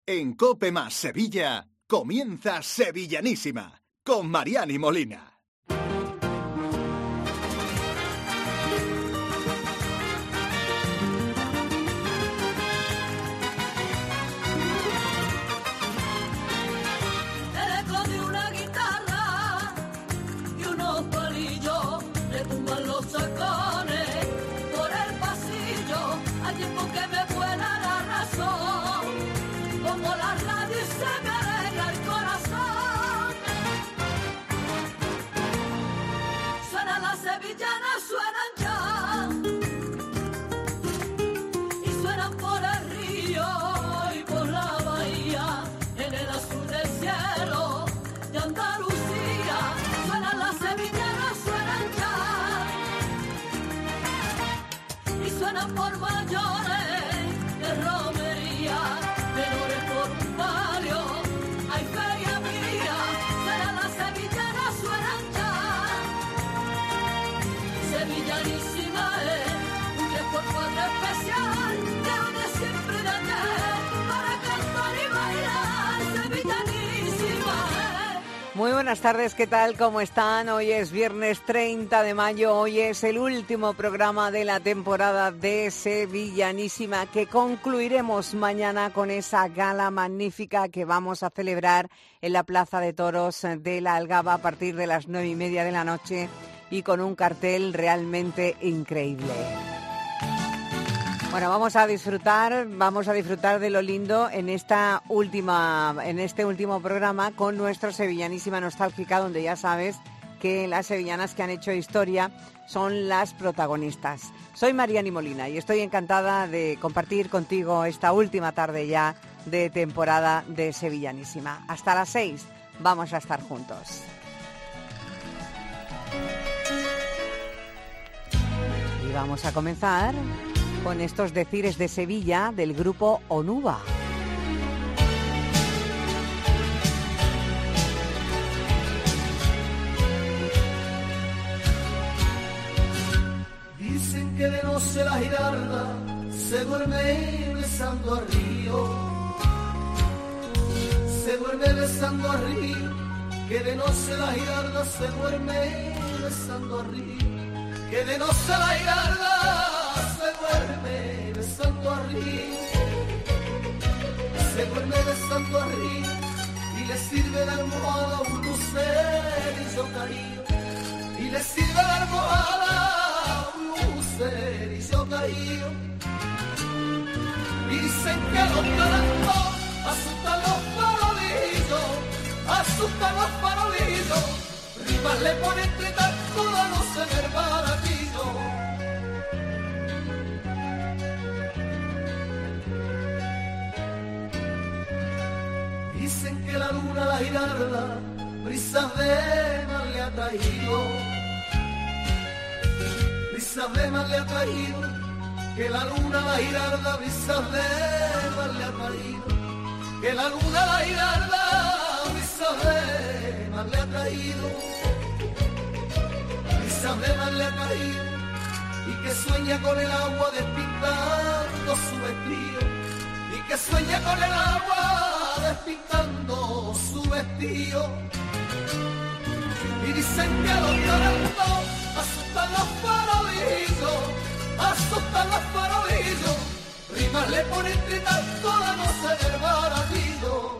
En COPE más Sevilla, comienza Sevillanísima, con Mariani Molina. Por mayores de romería, menores por un palio, hay feria mía, será la sevillana suenan ya. Sevillanísima es un 3x4 especial, de donde siempre de ayer, para cantar y bailar, sevillanísima es. Muy buenas tardes, ¿qué tal? ¿Cómo están? Hoy es viernes 30 de mayo, hoy es el último programa de la temporada de Sevillanísima, que concluiremos mañana con esa gala magnífica que vamos a celebrar en la Plaza de Toros de la Algaba a partir de las 9:30 de la noche y con un cartel realmente increíble. Bueno, vamos a disfrutar de lo lindo en este último programa con nuestro Sevillanísima Nostálgica, donde ya sabes que las sevillanas que han hecho historia son las protagonistas. Soy Mariani Molina y estoy encantada de compartir contigo esta última tarde ya de temporada de Sevillanísima. Hasta las 6 vamos a estar juntos. Y vamos a comenzar con estos decires de Sevilla del grupo Onuba. Dicen que de noche la giralda se duerme besando al río, se duerme besando al río, que de noche la giralda se duerme besando al río, que de noche la giralda se duerme besando a río, se duerme besando a río y le sirve la almohada un lucerillo caído, y le sirve la almohada un lucerillo caído. Dicen que los talentos asustan los farolillos, asustan los farolillos, rimas le pone entre tanto la noche en el baratillo. Dicen que la luna a la giralda brisas de mar le ha traído, brisas de mar le ha traído, que la luna a la giralda brisas de mar le ha traído, que la luna a la giralda brisas de mar le ha traído, brisas de mar le ha traído, y que sueña con el agua despintando su vestido, y que sueña con el agua despintando su vestido. Y dicen que los talentos asustan los farolillos, asustan los farolillos, rimas le pone entre tanto la noche del baratillo.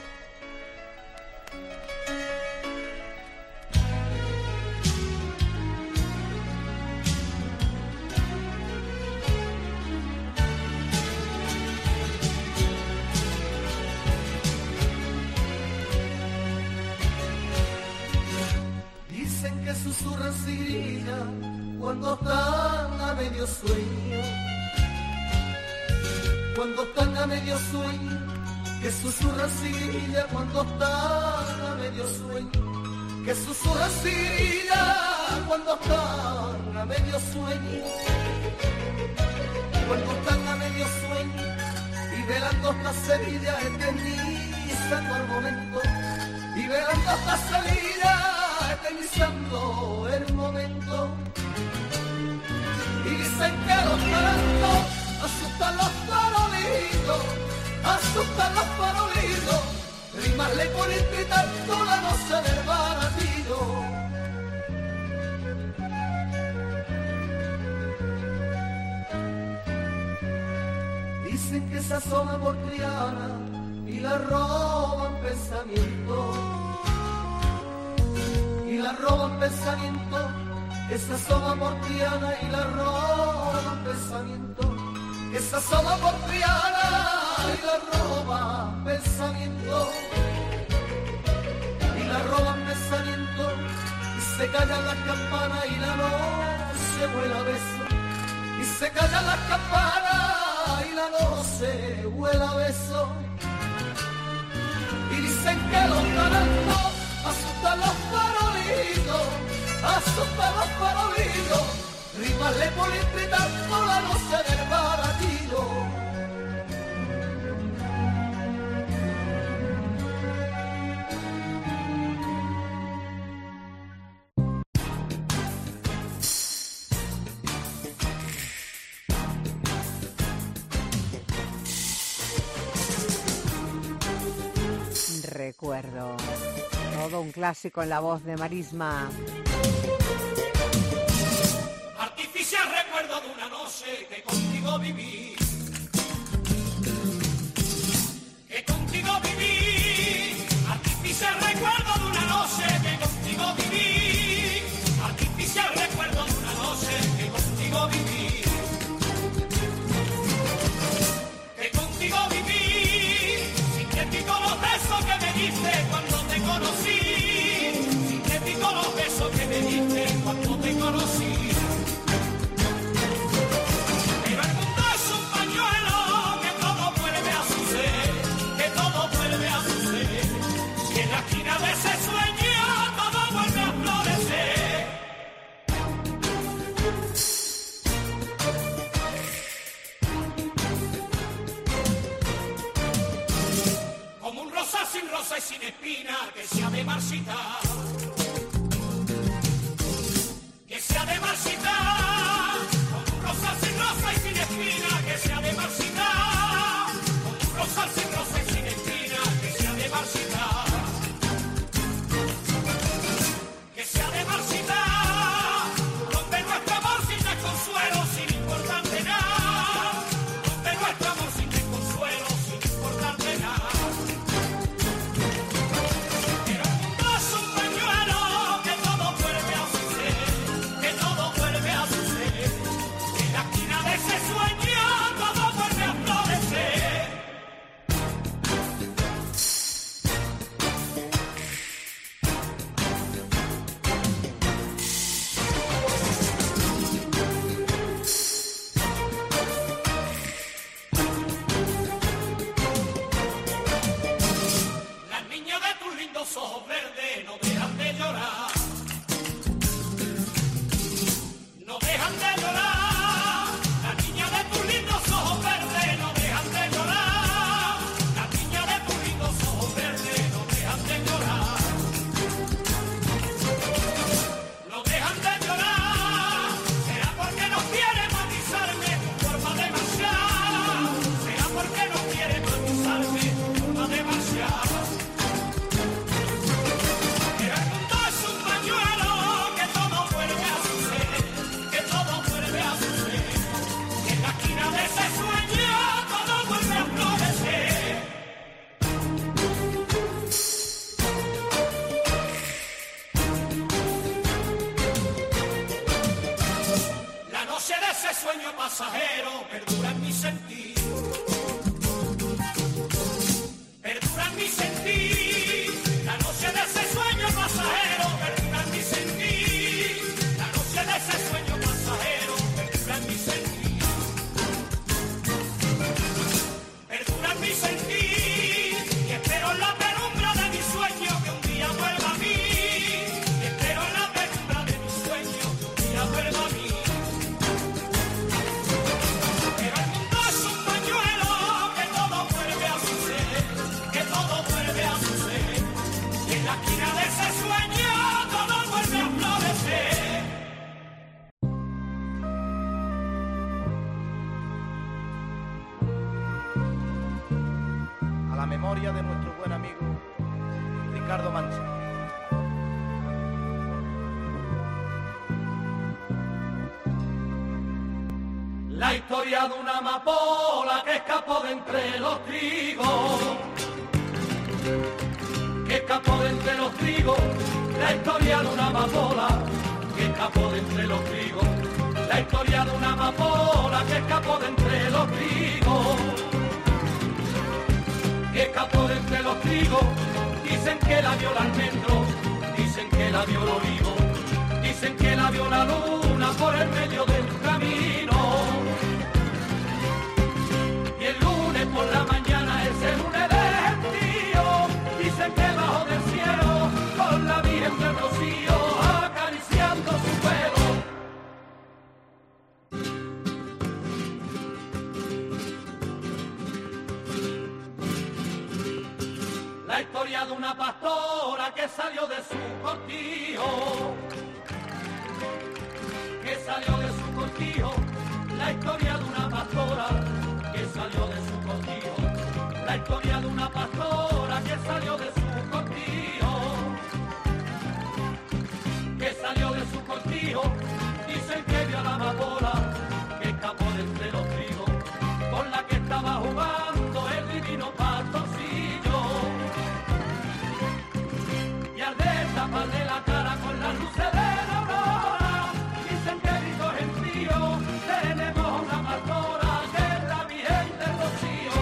Susurran sigrilla cuando están a medio sueño, cuando están a medio sueño, que susurran sigrilla cuando están a medio sueño, que susurran sigrilla cuando están a medio sueño, cuando están a medio sueño, y velando hasta Sevilla eternizando el momento, y velando hasta Sevilla eternizando el momento. Y dicen que los talentos asustan los farolillos, asustan los farolillos, rimarle con el tanto la noche del baratillo. Dicen que se asoma por Triana y la roban pensamiento. Y la roban pensamiento, que se asoma por Triana y la roban pensamiento. Que se asoma por Triana y la roban pensamiento. Y la roban pensamiento y se callan las campanas y la noche vuela a beso. Y se callan las campanas y la noche vuela a beso. Y dicen que los naranjos asustan los farolitos, asustan los farolitos, rimarle por entre tanto la noche del baratillo. Recuerdo. Todo un clásico en la voz de Marisma. Artificial recuerdo de una noche que contigo viví. Que contigo viví. Artificial recuerdo de una noche que contigo viví. Artificial recuerdo de una noche que contigo viví. Que contigo viví. Sintético los besos que me diste cuando te conocí. Sintético los besos que me diste cuando te conocí. Pero el mundo es un pañuelo que todo vuelve a suceder, que todo vuelve a suceder. Y en la esquina de ese sueño todo vuelve a florecer. Como un rosa sin rosa y sin espina que se ha de marchitar. Que se ha de marchitar. Como un rosa sin rosa y sin espina que se ha de marchitar. Como un rosa sin rosa y sin espina que se ha de marchitar. Que se ha de marchitar. Rompe nuestro amor sin desconsuelo, sin importante nada. Rompe nuestro amor sin desconsuelo, sin importante nada. Pero el mundo es un pañuelo que todo vuelve a suceder, que todo vuelve a suceder. En la esquina de ese sueño todo vuelve a florecer. Las niñas de tus lindos ojos verdes no dejan de llorar. No dejan de llorar. Las niñas de tus lindos ojos verdes no dejan de llorar. Las niñas de tus lindos ojos verdes no dejan de llorar. No dejan de llorar. Será porque no quieren matizarme tu forma de marchar. Será porque no quieren matizarme tu forma de marchar. Pero el mundo es un pañuelo que todo vuelve a suceder, que todo vuelve a suceder. Y en la esquina de ese sueño todo vuelve a florecer. La noche de ese sueño pasajero perdura en mi sentir. Perdura en mi sentir. La noche de ese sueño pasajero perdura en mi sentir. La noche de ese sueño pasajero perdura en mi sentir. Perdura en mi sentir. Y espero en la penumbra de mi sueño que un día vuelva a mí. Y espero en la penumbra de mi sueño que un día vuelva a mí. Pero el mundo es un pañuelo que todo vuelve a suceder, que todo vuelve a suceder. Y en la esquina de ese sueño todo vuelve a florecer. A la memoria de nuestro buen amigo Ricardo Mancha. La historia de una amapola que escapó de entre los trigos, que escapó de entre los trigos. La historia de una amapola que escapó de entre los trigos. La historia de una amapola que escapó de entre los trigos, que escapó de entre los trigos. Dicen que la vio el almendro, dicen que la vio el olivo, dicen que la vio la luna por el medio del camino. Y el lunes por la mañana, ese lunes de gentío, dicen que bajo del cielo con la Virgen del Rocío acariciando su pelo. La historia de una pastora que salió de su cortijo, que salió de su cortijo. La historia de una pastora que salió de su cortijo. La historia de una pastora que salió de su cortijo, que salió de su cortijo. Dicen que vio a la amapola que escapó de entre los trigos, con la que estaba jugando el divino pastorcillo. Y al destaparle la cara con las luces de la aurora, dicen que gritó gentío, tenemos una pastora que es la Virgen del Rocío.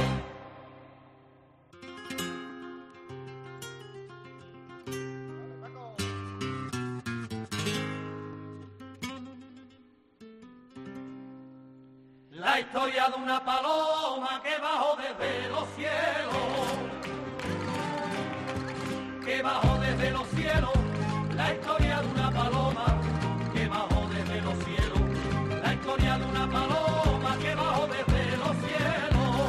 La historia de una paloma que bajó desde los cielos, que bajó desde los cielos. La historia de una paloma que bajó desde los cielos. La historia de una paloma que bajó desde los cielos,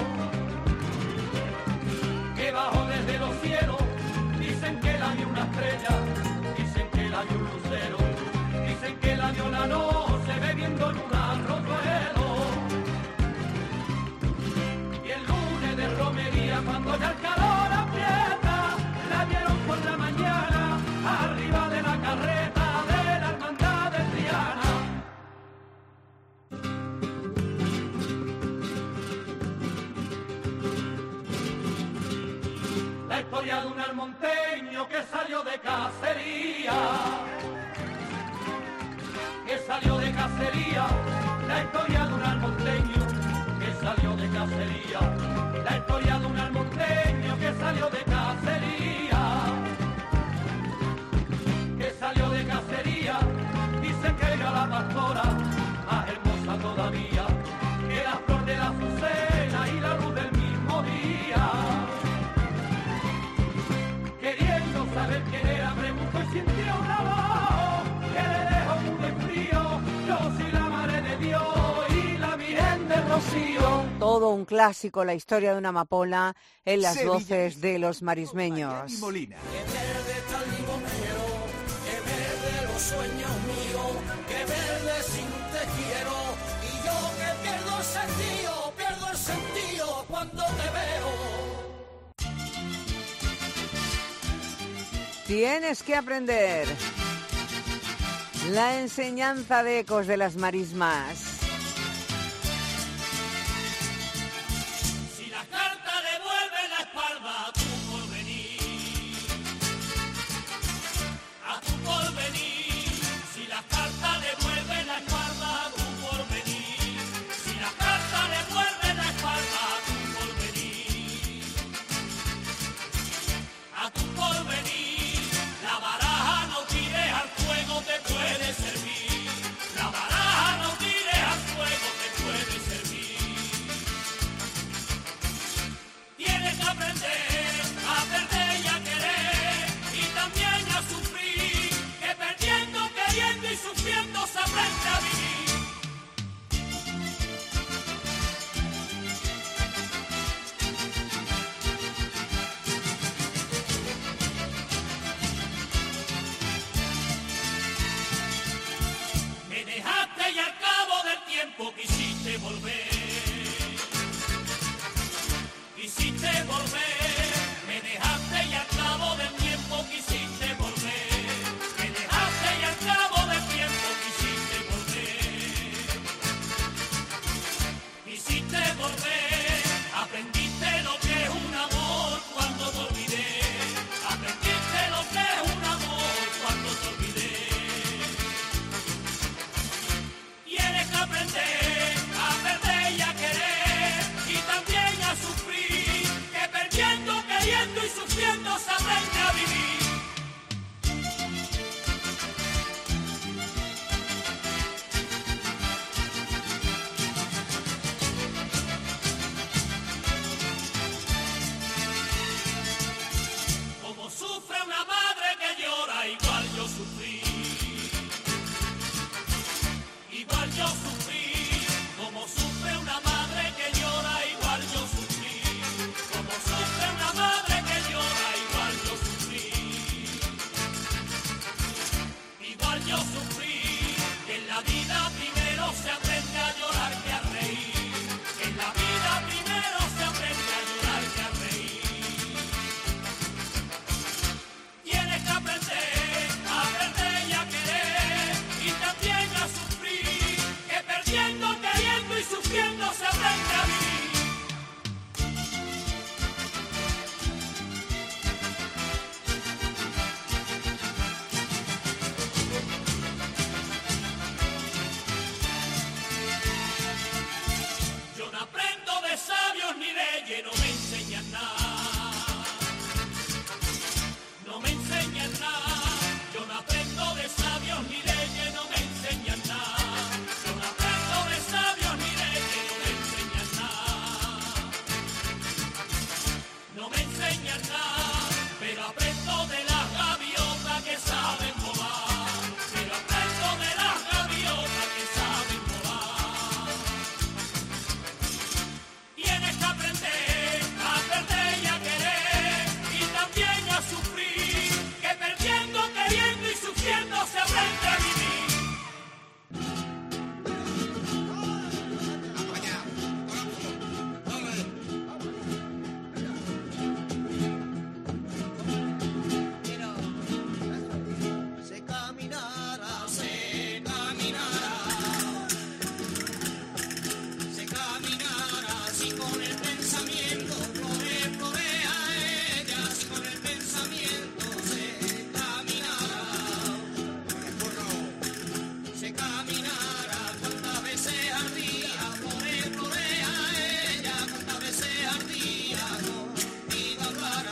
que bajó desde los cielos. Dicen que la vio una estrella, dicen que la vio un lucero, dicen que la vio la noche bebiendo en un arroyuelo. Y el lunes de romería, cuando ya el calor aprieta, la vieron por la mañana arriba de la carreta de la hermandad de Triana. La historia de un almonteño que salió de cacería, que salió de cacería. La historia de un almonteño que salió de cacería. La historia de un almonteño que salió de cacería, que salió de cacería. Dicen que vio a la pastora más hermosa todavía que la flor de la azucena y la luz del mismo día. Queriendo saber quién era, preguntó y sintió una voz que le dejó mudo y frío. Yo soy la madre de Dios y la Virgen del Rocío. Todo un clásico, la historia de una amapola en las Sevilla voces de los marismeños. Mariani Molina. Que verde tal limonero, que verde los sueños míos, que verde sin te quiero. Y yo que pierdo el sentido cuando te veo. Tienes que aprender la enseñanza de ecos de las marismas. Si la carta devuelve la espalda a tu porvenir, a tu porvenir. Si la carta devuelve la espalda a tu porvenir, si la carta devuelve la espalda a tu porvenir, a tu porvenir. La baraja no tires al fuego, te puede servir. La baraja no tires yo sufrí. Que en la vida primero se aprende a llorar que a reír. Que en la vida primero se aprende a llorar que a reír. Tienes que aprender y a querer y también a sufrir. Que perdiendo, queriendo y sufriendo se aprende a vivir. Yo no aprendo de sabios ni leyes, no me enseñan nada. No me enseñan nada. Yo no aprendo de sabios ni leyes, no me enseñan nada. Yo no aprendo de sabios ni leyes, no me enseñan nada. No me enseñan nada, pero aprendo de las gaviotas que saben volar. Pero aprendo de las gaviotas que saben volar. Tienes que aprender y a querer y también a sufrir. Que perdiendo, queriendo y sufriendo se aprende a vivir. Se caminara, se caminara, se caminara, si con el pensamiento florea ella, si con el pensamiento se caminara, cuántas veces al día, florea ella, cuántas veces al día, no iba a hablar.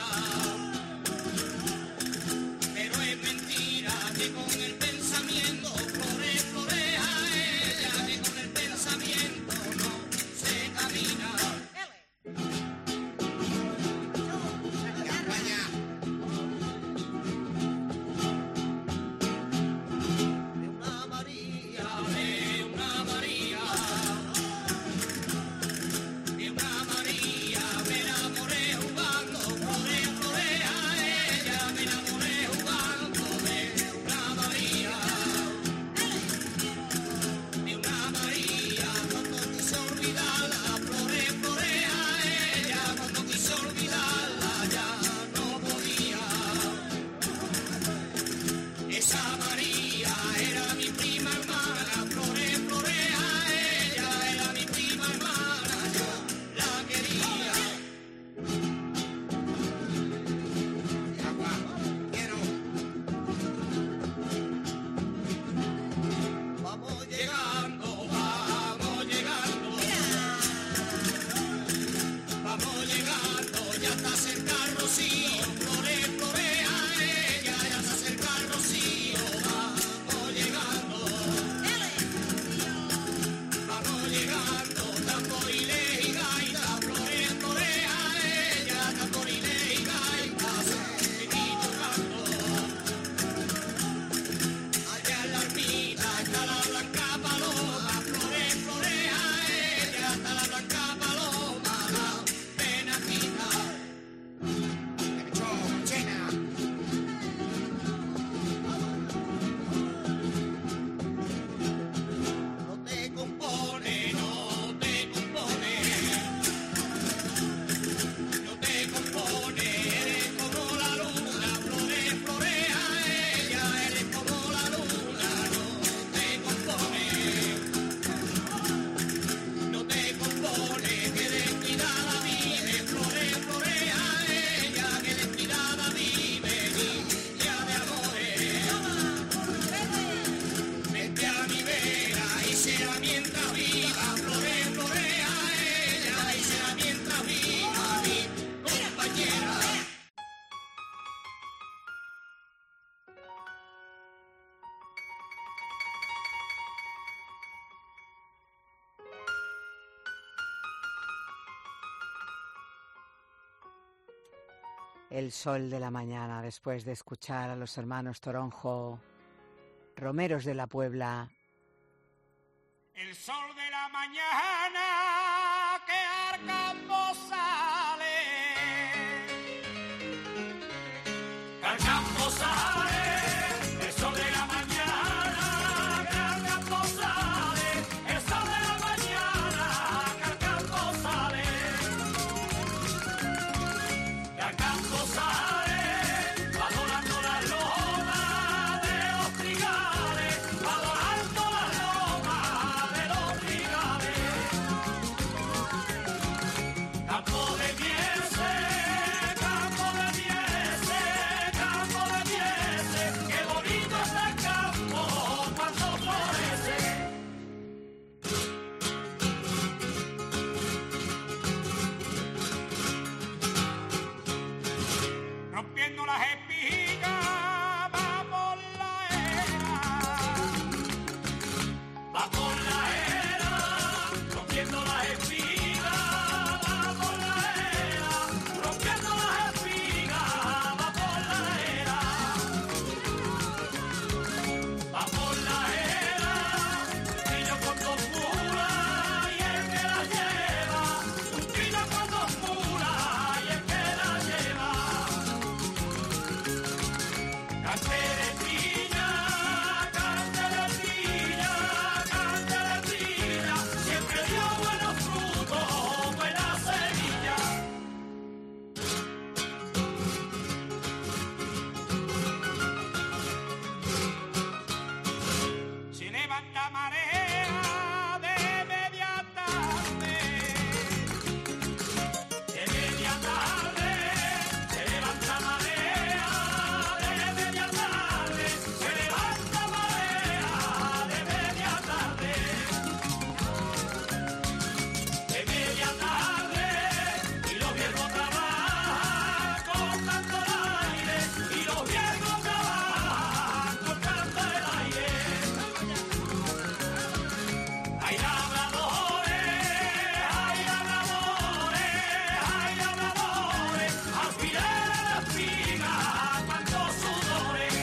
Pero es mentira que con el pensamiento florea ella, que con el pensamiento no se camina. De una María, de una María, de una María, me enamoré jugando, florea ella, me enamoré jugando de una María, cuando quise olvidarla, florea ella, cuando quise olvidarla ya no podía. Esa María era mi prima hermana, florea ella, era mi prima hermana, yo la quería. Vamos llegando, vamos llegando, vamos llegando, ya está cerca el rocío, florea ella, ya está cerca el rocío, vamos llegando, tamboriles y gaitas, florea ella, tamboriles y gaitas, seguí tocando. Allá en la ermita está la blanca paloma, florea ella, está la blanca paloma, la penaquita. No te compone, no te compone, no te compone, eres como la luna, florea ella, eres como la luna, no te compone, que descuidada vive, florea ella, que descuidada vive, niña de amores. Vente a mi vera y será mientras viva, florea ella, y será mientras viva mi compañera. El sol de la mañana, después de escuchar a los hermanos Toronjo, romeros de la Puebla. El sol de la mañana que al campo sale, que al campo sale, el sol de la mañana las espigas, va por la era. Va por la era, rompiendo las espigas, va por la era, rompiendo las espigas, va por la era. Va por la era, trillo con dos mulas y el que la lleva, un trillo con dos mulas y el que la lleva. Canteretilla, canteretilla, canteretilla, siempre dio buenos frutos, buena semilla. Se levanta marea de media tarde, de media tarde, se levanta marea de media tarde, se levanta marea de media tarde, de media tarde, y los viejos trabajan cortando el aire, y los viejos trabajan cortando el aire. Hay labradores, hay labradores, hay labradores, alfileres de espiga, cuantos sudores.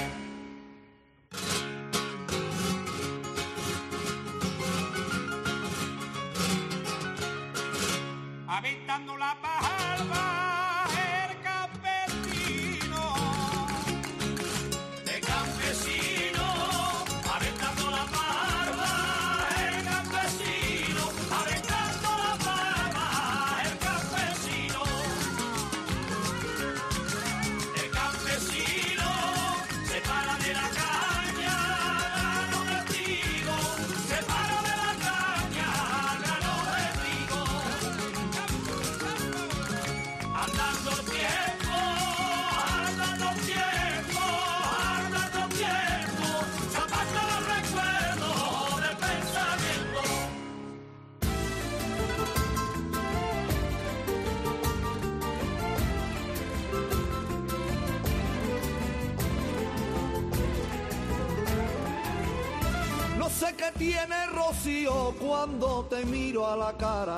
Aventando la palma el campesino, de campesino, aventando la palma el campesino, aventando la palma el campesino. El campesino se para de la caña, grano de trigo, se para de la caña, grano de trigo. Andando tiempo, andando tiempo, andando tiempo, se apartan los recuerdos del pensamiento. No sé qué tiene Rocío cuando te miro a la cara.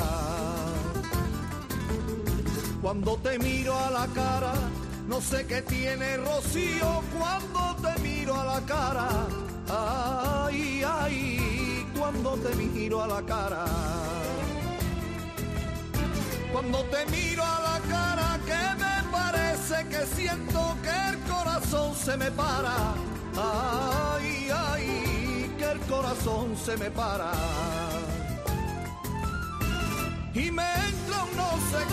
Cuando te miro a la cara, no sé qué tiene Rocío cuando te miro a la cara. Ay, ay, cuando te miro a la cara. Cuando te miro a la cara, que me parece que siento que el corazón se me para. Ay, ay, que el corazón se me para. Y me entra un no sé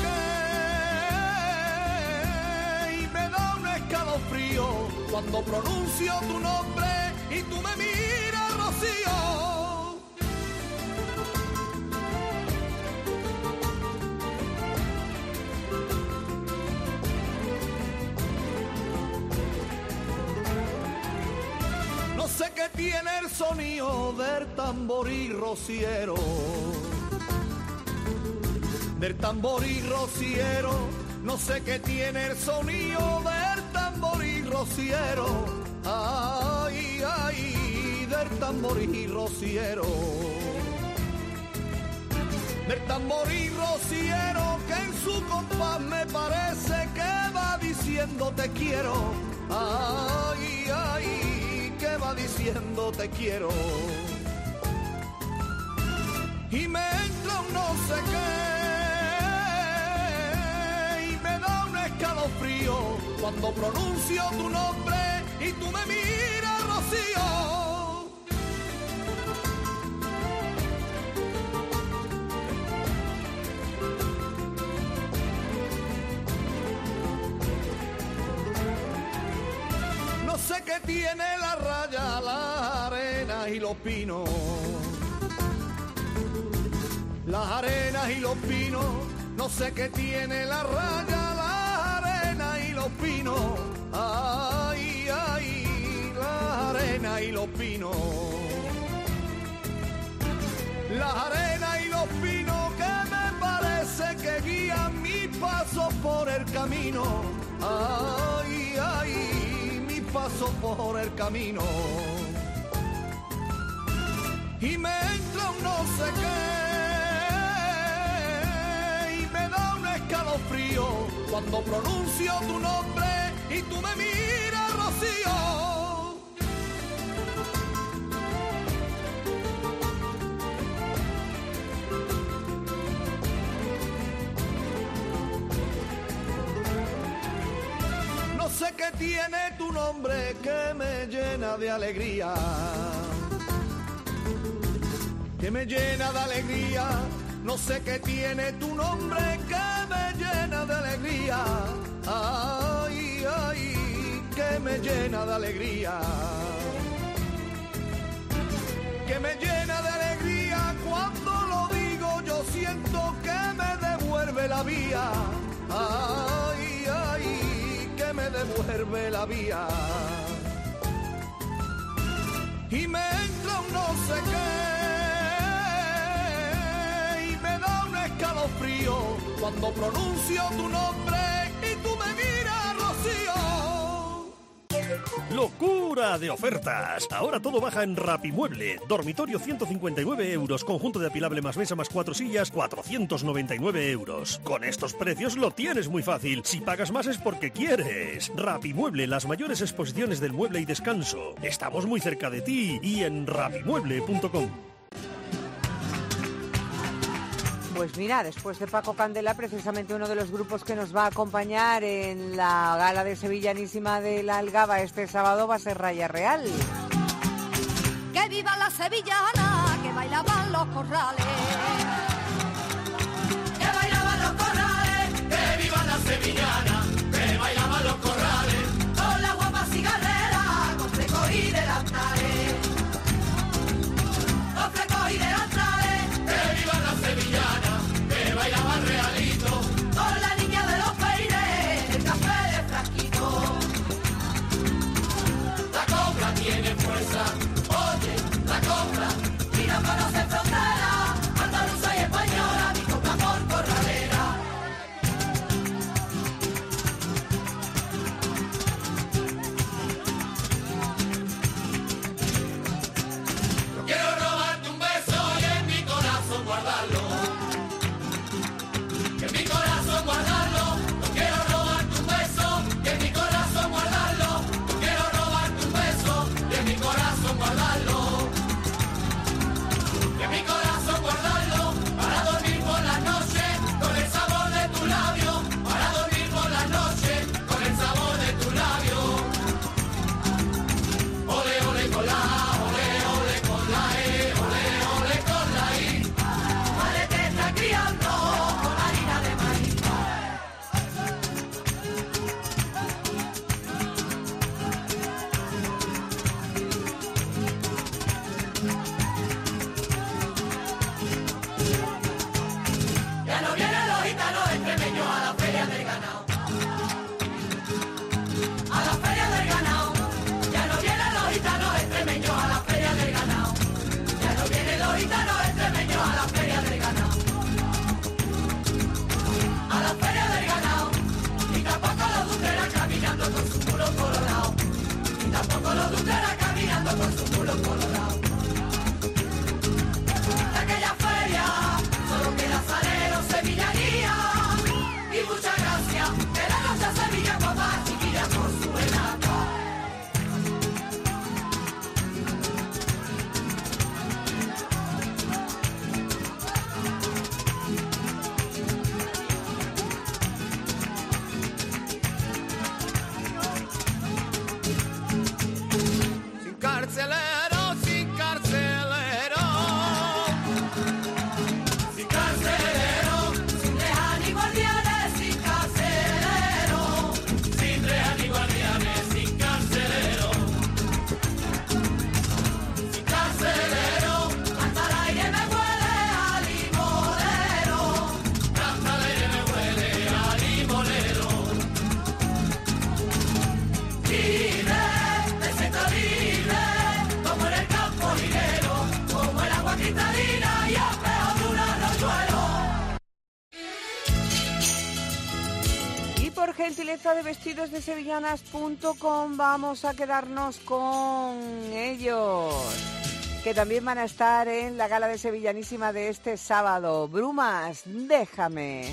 qué, y me da un escalofrío cuando pronuncio tu nombre y tú me miras, Rocío. No sé qué tiene el sonido del tamboril rociero, del tamboril rociero. No sé qué tiene el sonido del tamboril rociero. Ay, ay, del tamboril rociero. Del tamboril rociero que en su compás me parece que va diciendo te quiero. Ay, ay, que va diciendo te quiero. Y me entra un no sé qué, y me da un escalofrío cuando pronuncio tu nombre y tú me miras, Rocío. No sé qué tiene la raya, la arena y los pinos. Las arenas y los pinos, no sé qué tiene la raya, la arena y los pinos. Ay, ay, la arena y los pinos. Las arenas y los pinos que me parece que guían mis pasos por el camino. Ay, ay, paso por el camino y me entra un no sé qué y me da un escalofrío cuando pronuncio tu nombre y tú me miras, Rocío. No sé qué tiene tu nombre que me llena de alegría, que me llena de alegría. No sé qué tiene tu nombre que me llena de alegría. Ay, ay, que me llena de alegría. Que me llena de alegría cuando lo digo, yo siento que me devuelve la vía. Ay, ay, que me devuelve la vía. Y me entra un no sé qué y me da un escalofrío cuando pronuncio tu nombre y tú me miras, Rocío. ¡Locura de ofertas! Ahora todo baja en Rapimueble. Dormitorio 159 euros. Conjunto de apilable más mesa más 4 sillas, 499 euros. Con estos precios lo tienes muy fácil. Si pagas más es porque quieres. Rapimueble, las mayores exposiciones del mueble y descanso. Estamos muy cerca de ti y en rapimueble.com. Pues mira, después de Paco Candela, precisamente uno de los grupos que nos va a acompañar en la gala de Sevillanísima de la Algaba este sábado va a ser Raya Real. Que viva la sevillana, que bailaban los corrales. Que bailaban los corrales. Que viva la sevillana, que bailaban los corrales. Con las guapas cigarreras, con flecos y delantales. Con flecos y delantales. Que viva la sevillana, que bailaban realito. Con la niña de los peines, el café de frasquito. La cobra tiene fuerza, oye, la cobra. Y no conoce frontera, andaluza y española, mi copa por corralera. Yo quiero robarte un beso y en mi corazón guardarlo. Que en mi corazón guardarlo. Yo quiero robarte un beso y en mi corazón guardarlo. Yo quiero robarte un beso y en mi corazón guardarlo. Y en mi corazón guardarlo para dormir por las noches con el sabor de tu labio. Para dormir por las noches con el sabor de tu labio. Ole, ole con la A, ole, ole con la E, ole, ole con la I. Madre te está criando con harina de maíz. Ya no vienen los gitanos extremeños a la feria del ganado. A la feria del ganado. Ya no vienen los gitanos extremeños a la feria del ganado. Ya no vienen los gitanos extremeños a la feria del ganado. A la feria del ganado. Ni tampoco los dutreras caminando con su culo colorado. Y tampoco los dutreras caminando con su culo colorado. De aquella feria solo queda salero, sevillanía. Y mucha gracia que la noche a Sevilla papá chiquilla por su velata. Sin carcelero, sin gentileza de vestidos de sevillanas.com vamos a quedarnos con ellos, que también van a estar en la gala de Sevillanísima de este sábado. Brumas, déjame.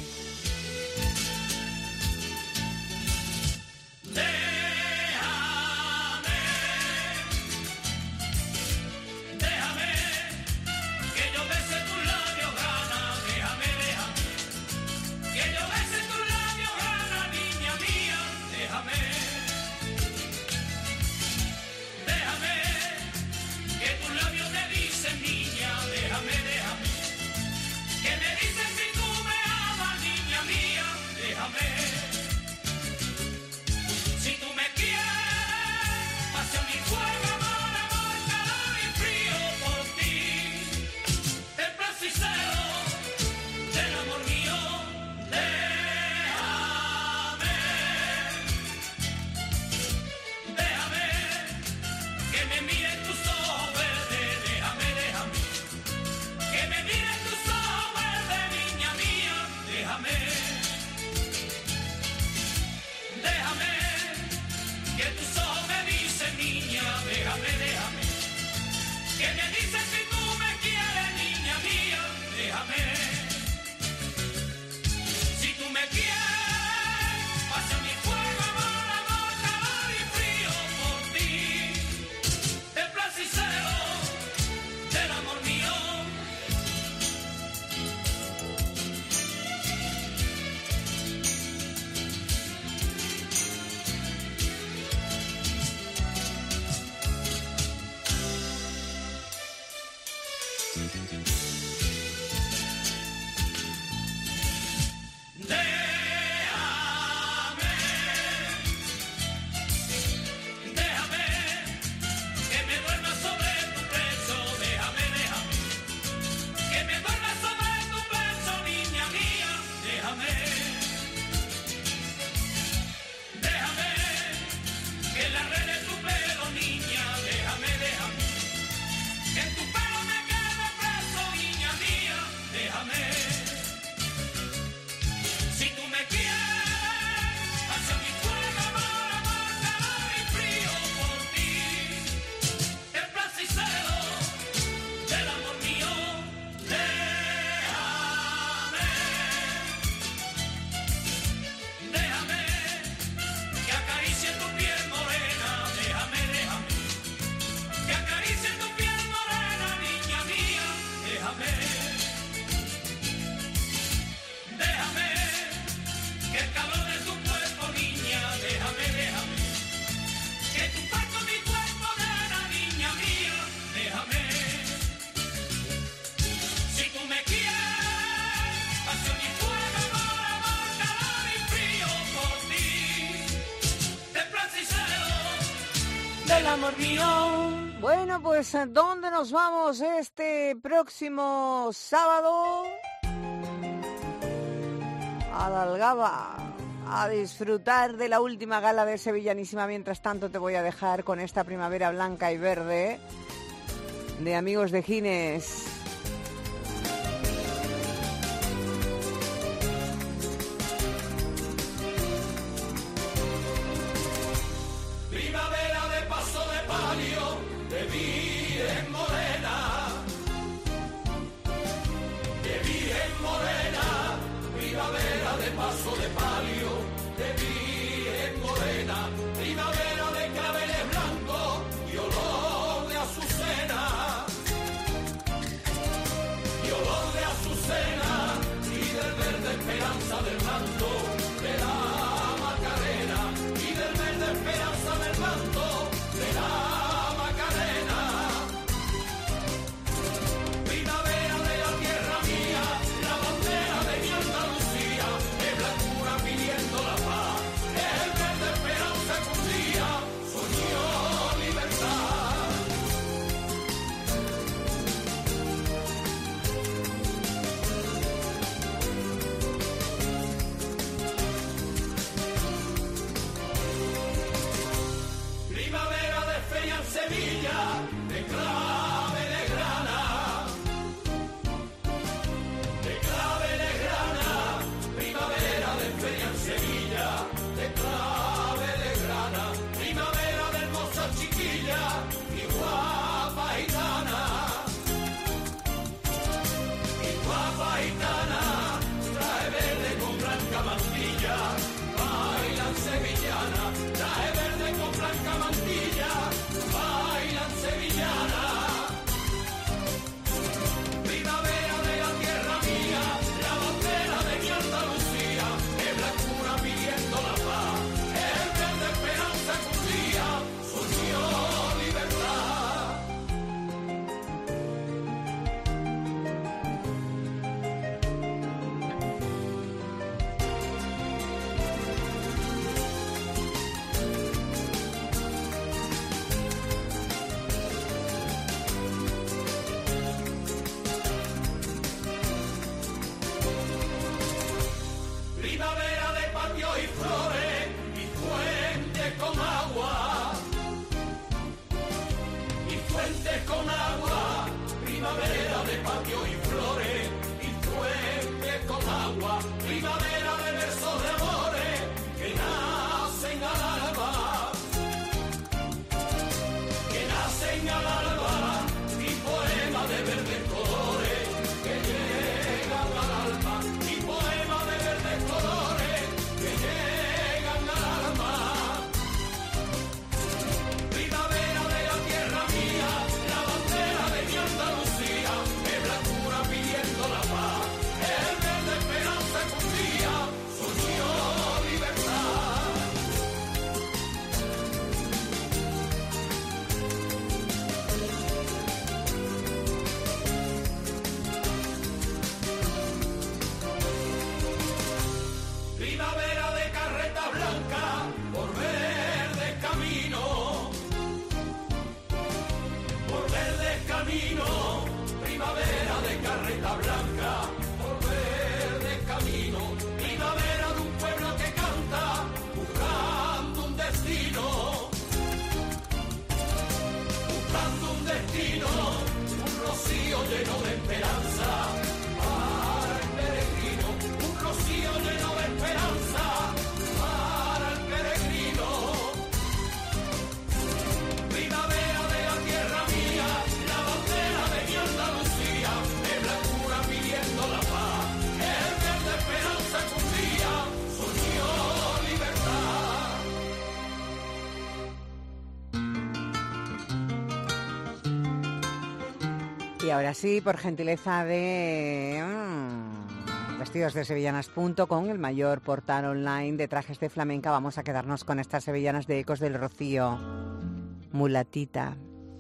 Amor mío. Bueno, pues ¿dónde nos vamos este próximo sábado? A la Algaba, a disfrutar de la última gala de Sevillanísima. Mientras tanto te voy a dejar con esta primavera blanca y verde de Amigos de Gines. Paso de palio, de virgen morena, primavera de claveles blancos y olor de azucena, y del verde esperanza del manto de la Macarena, y del verde esperanza del manto de la Macarena. patio y flores, y fuentes con agua, primavera de versos de amores que nacen al alba, que nacen al alba, y poema de verdes colores que llegan al alma, y poema de verdes colores que llegan al alma. Primavera de la tierra mía, la bandera de mi Andalucía, es blancura pidiendo la paz, el verde esperanza que un día soñó libertad. Primavera de carreta blanca por verde camino, por verde camino. Primavera de carreta blanca por verde camino. Primavera de un pueblo que canta buscando un destino, buscando un destino, un rocío lleno de esperanza para el peregrino, un rocío lleno de esperanza para el peregrino. Primavera de la tierra mía, la bandera de mi Andalucía, es blancura pidiendo la paz, el verde esperanza que un día soñó libertad. Y ahora sí, por gentileza de vestidosdesevillanas.com, el mayor portal online de trajes de flamenca, vamos a quedarnos con estas sevillanas de Ecos del Rocío. Mulatita.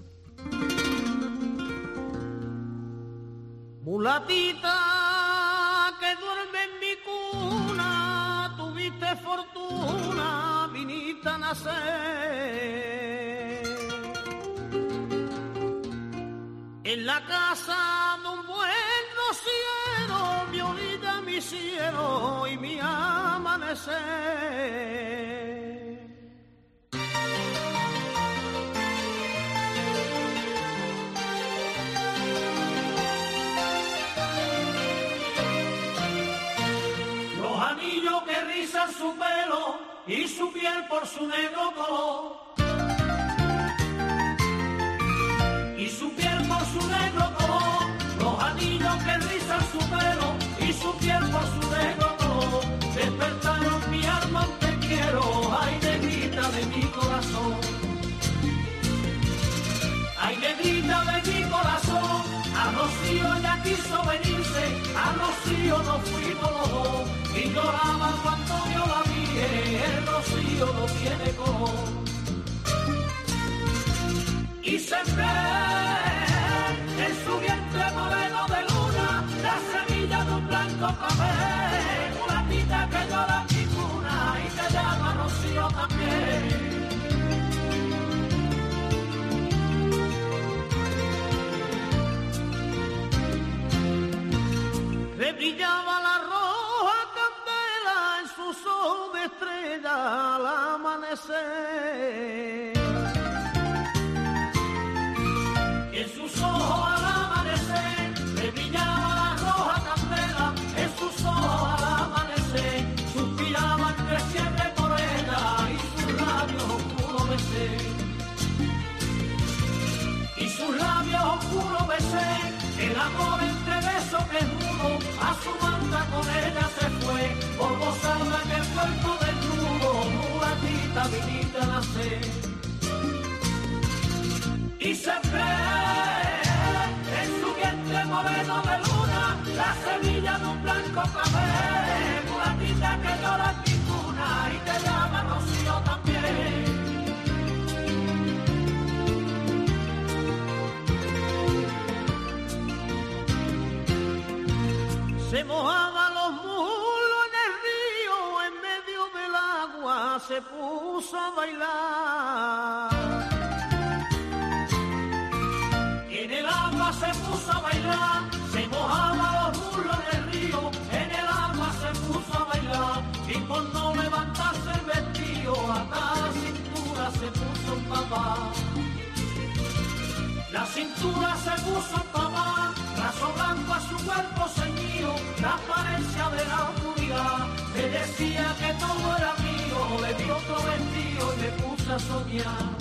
Mulatita que duerme en mi cuna, tuviste fortuna, viniste a nacer. En la casa de un buen rociero, mi orilla, mi cielo y mi amanecer. Los anillos que rizan su pelo y su piel por su negro color, y su piel por su negro color, los anillos que rizan su pelo y su piel por su negro color, despertaron mi alma, te quiero, ay negrita de mi corazón, ay negrita de mi corazón, a Rocío ya quiso venirse, a Rocío nos fuimos los dos, y lloraba cuando yo la vi, el Rocío no tiene color. Y se ve en su vientre moreno de luna la semilla de un blanco café, mulatita que llora en mi cuna y te llama Rocío también. Le brillaba la roja candela en sus ojos de estrella al amanecer. En sus ojos al amanecer, le brillaba la roja candela, en sus ojos al amanecer, suspiraban creciente morena y sus labios oscuros besé. Y sus labios oscuros besé, el amor entre besos que es mudo, a su banda con ella se fue, por gozar de aquel cuerpo desnudo, mulatita viniste a nacer. Y se ve en su vientre moreno de luna la semilla de un blanco café, mulatita que llora en mi cuna y te llama Rocío también. Se mojaban los muslos en el río, en medio del agua se puso a bailar. En el agua se puso a bailar, se mojaba los muslos en el río, en el agua se puso a bailar, y por no levantarse el vestido, hasta la cintura se puso a empapar. La cintura se puso a empapar, la paso blanco a su cuerpo ceñido, transparencia de la oscuridad. Me decía que todo era mío, le di otro vestido y me puse a soñar.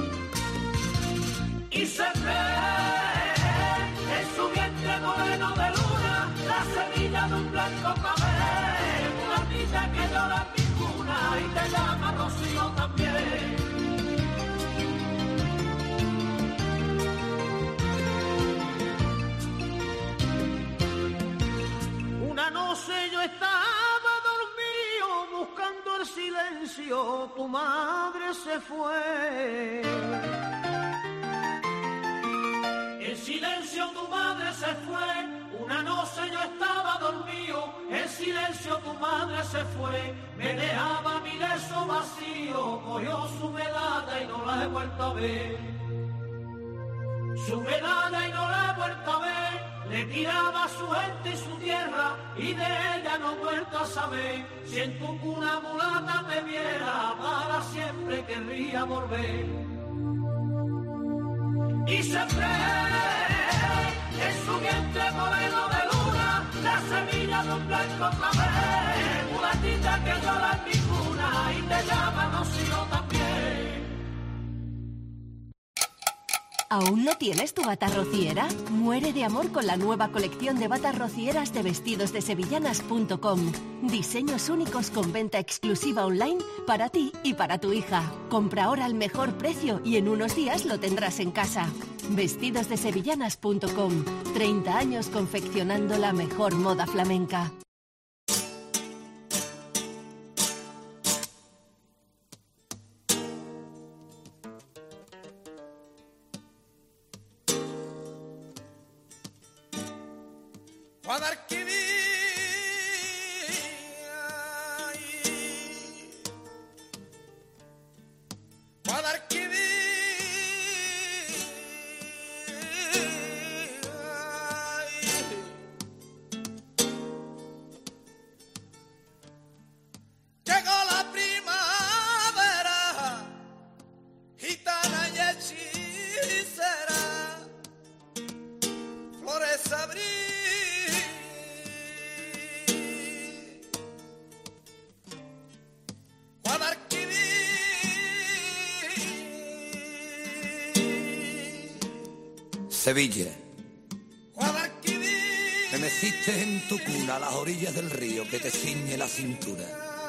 Y se ve en su vientre moreno de luna la semilla de un blanco cabello, una niña que llora en mi cuna y te llama Rocío también. Una noche yo estaba dormido buscando el silencio, tu madre se fue. En silencio tu madre se fue, una noche yo estaba dormido, en silencio tu madre se fue, me dejaba mi lecho vacío, cogió su medalla y no la he vuelto a ver. Su medalla y no la he vuelto a ver, le tiraba a su gente y su tierra, y de ella no he vuelto a saber. Si en tu cuna mulata me viera, para siempre querría volver. Y se en su vientre moreno de luna, la semilla de un blanco clavel, mulatita que llora en mi cuna y te llama Rocío también. ¿Aún no tienes tu bata rociera? Muere de amor con la nueva colección de batas rocieras de vestidosdesevillanas.com. Diseños únicos con venta exclusiva online para ti y para tu hija. Compra ahora al mejor precio y en unos días lo tendrás en casa. Vestidosdesevillanas.com. 30 años confeccionando la mejor moda flamenca. Sevilla, me meciste en tu cuna a las orillas del río que te ciñe la cintura,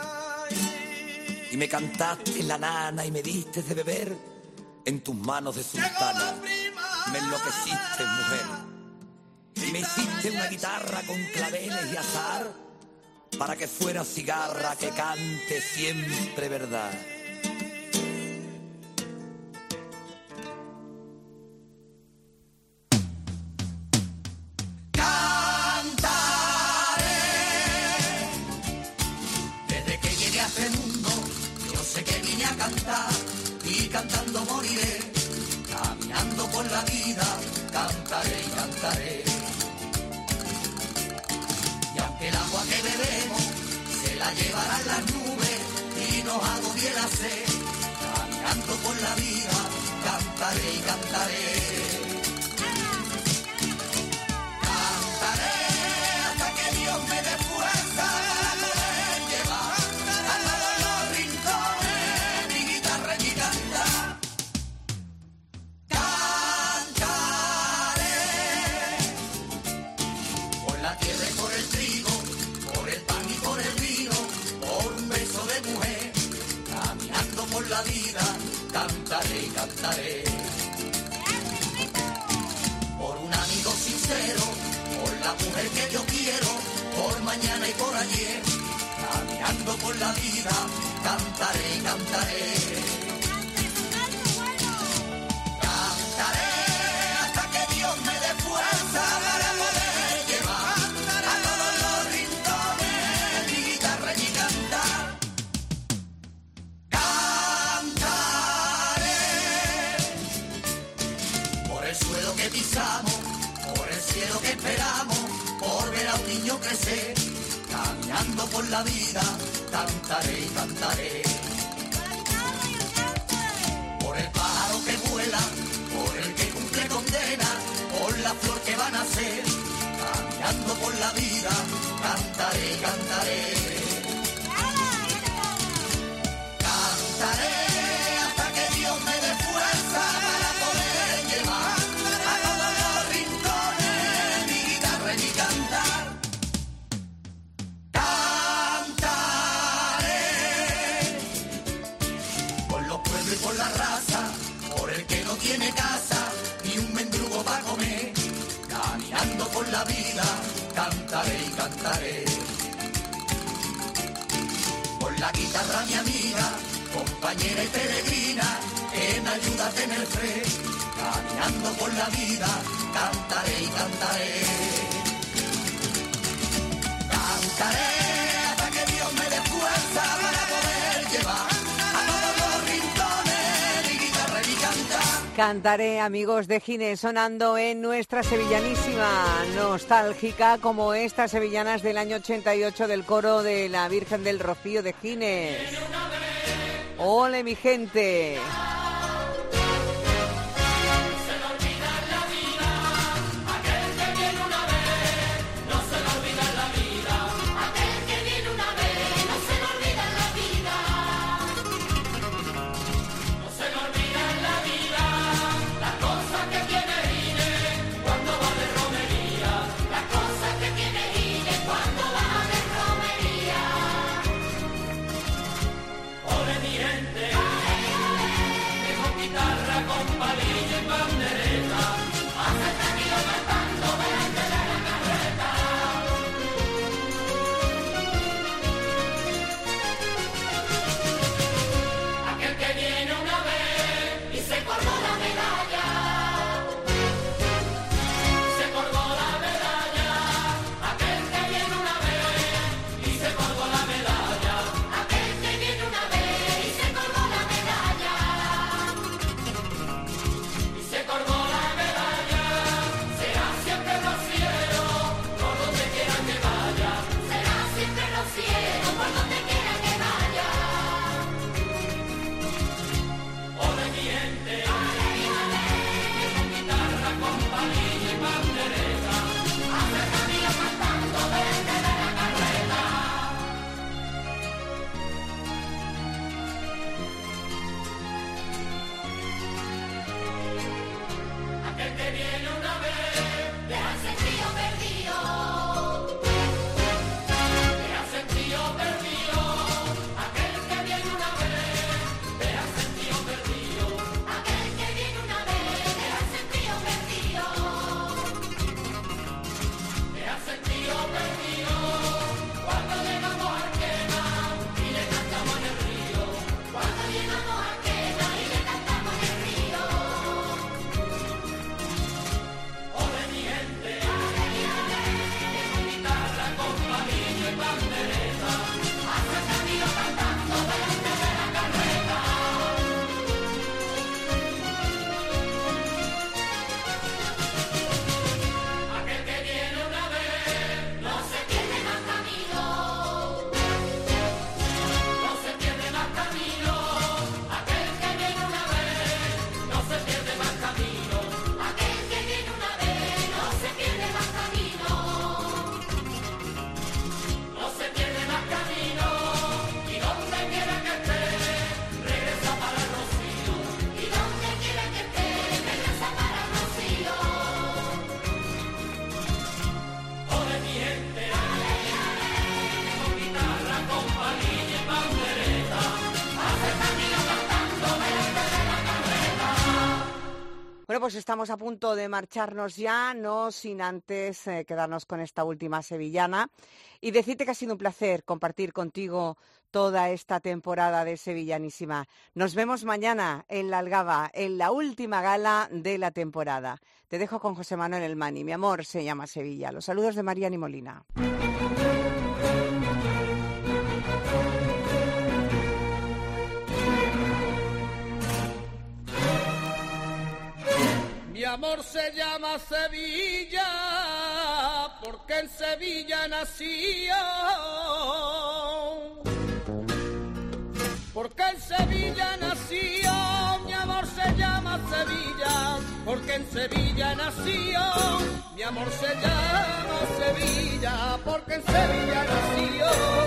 y me cantaste la nana y me diste de beber en tus manos de sultana. Me enloqueciste, mujer, y me hiciste una guitarra con claveles y azar para que fuera cigarra que cante siempre verdad. Y cantando moriré, caminando por la vida, cantaré y cantaré. Y aunque el agua que bebemos se la llevarán las nubes y nos agobie la sed, caminando por la vida, cantaré y cantaré. Cantaré hasta que Dios me dé fuerza para poder llevar a todos los rincones mi guitarra y mi cantar. Cantaré por la tierra y por el trigo, por el pan y por el vino, por un beso de mujer, caminando por la vida, cantaré y cantaré. Por un amigo sincero, por la mujer que yo quiero, por mañana y por ayer, caminando por la vida, cantaré y cantaré. Cantaré hasta que Dios me dé fuerza para poder llevar a todos los rincones mi guitarra y mi cantar. Cantaré por el suelo que pisamos, por el cielo que esperamos, por ver a un niño crecer, caminando por la vida, cantaré y cantaré. Por el pájaro que vuela, por el que cumple condena, por la flor que va a nacer, la vida, cantaré, cantaré. Cantaré hasta que Dios me dé fuerza para poder llevar a todos los rincones mi guitarra y mi cantar. Cantaré por los pueblos y por la raza, por el que no tiene casa ni un mendrugo para comer. Caminando por la vida, cantaré y cantaré. Por la guitarra mi amiga, compañera y peregrina, que me ayuda a tener fe. Caminando por la vida, cantaré y cantaré. Cantaré hasta que Dios me dé fuerza para poder llevar a todos los rincones mi guitarra y mi cantar. Cantaré, amigos de Gines, sonando en nuestra sevillanísima nostálgica, como estas sevillanas del año 88 del coro de la Virgen del Rocío de Gines. ¡Ole, mi gente! Bueno, pues estamos a punto de marcharnos ya, no sin antes quedarnos con esta última sevillana y decirte que ha sido un placer compartir contigo toda esta temporada de Sevillanísima. Nos vemos mañana en La Algaba, en la última gala de la temporada. Te dejo con José Manuel El Mani. Mi amor se llama Sevilla. Los saludos de Mariani Molina. Mi amor se llama Sevilla, porque en Sevilla nació. Porque en Sevilla nació, mi amor se llama Sevilla, porque en Sevilla nació, mi amor se llama Sevilla, porque en Sevilla nació,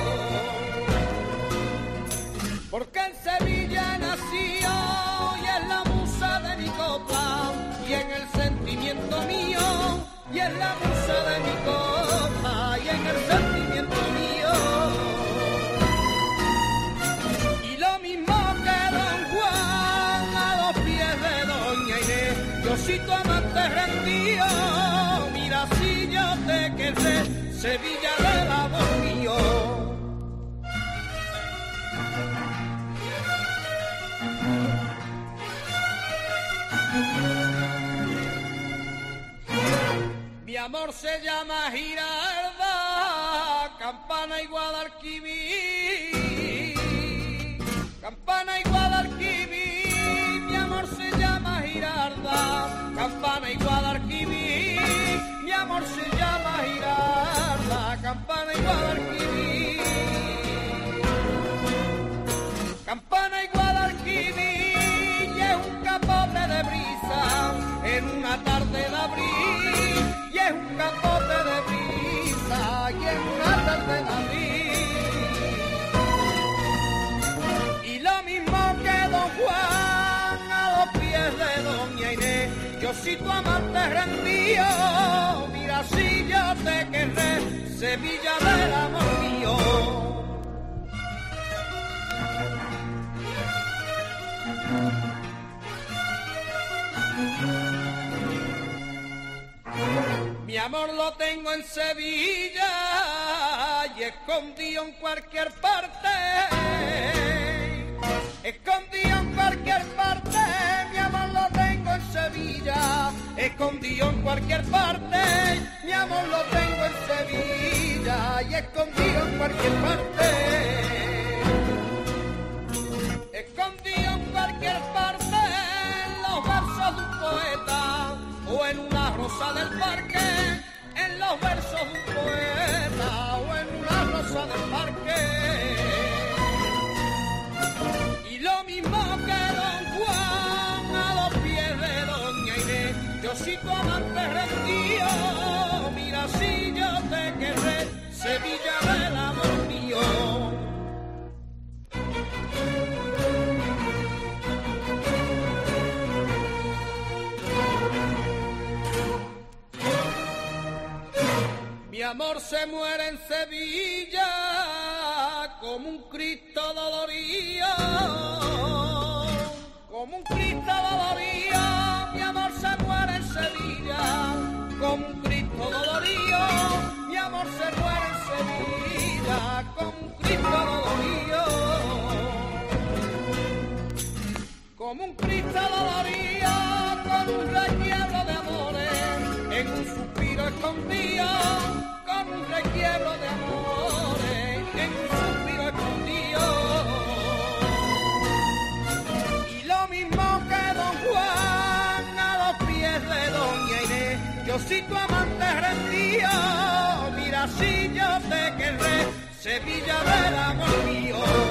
porque en Sevilla nació y es la musa de mi copa y en el sentimiento mío y es la musa de mi copa y en el sentimiento mío. Y lo mismo que don Juan a los pies de doña Inés, yo si tu amante rendido, mira si yo te quedé, Sevilla del amor mío. Mi amor se llama Giralda, Campana y Guadalquivir, Campana y Guadalquivir. Mi amor se llama Giralda, Campana y Guadalquivir. Mi amor se llama Giralda, Campana y Guadalquivir, Campana y Guadalquivir. Y es un capote de brisa en una tarde de abril, y es un capote de brisa y en una tarde de abril. Y lo mismo que don Juan a los pies de doña Inés, yo si tu amante rendido, mira si yo te querré, Sevilla del amor mío. Mi amor lo tengo en Sevilla y escondido en cualquier parte, escondido en cualquier parte. Mi amor lo tengo en Sevilla, escondido en cualquier parte. Mi amor lo tengo en Sevilla y escondido en cualquier parte, escondido en cualquier parte. En los versos de un poeta o en una rosa del parque, en los versos de un poeta o en una rosa del parque. Y lo mismo que don Juan a los pies de doña Inés, yo si tu amante rendido, mira si yo te querré, Sevilla del amor mío. Mi amor se muere en Sevilla como un Cristo dolorido, como un Cristo dolorido. Mi amor se muere en Sevilla como un Cristo dolorido. Mi amor se muere en Sevilla como un Cristo dolorido, como un Cristo dolorido, con un requiebro de amores en un suspiro escondido, con un requiebro de amores en un suspiro escondido. Y lo mismo que don Juan a los pies de doña Inés, yo si tu amante rendido, mira si yo te querré, Sevilla del amor mío.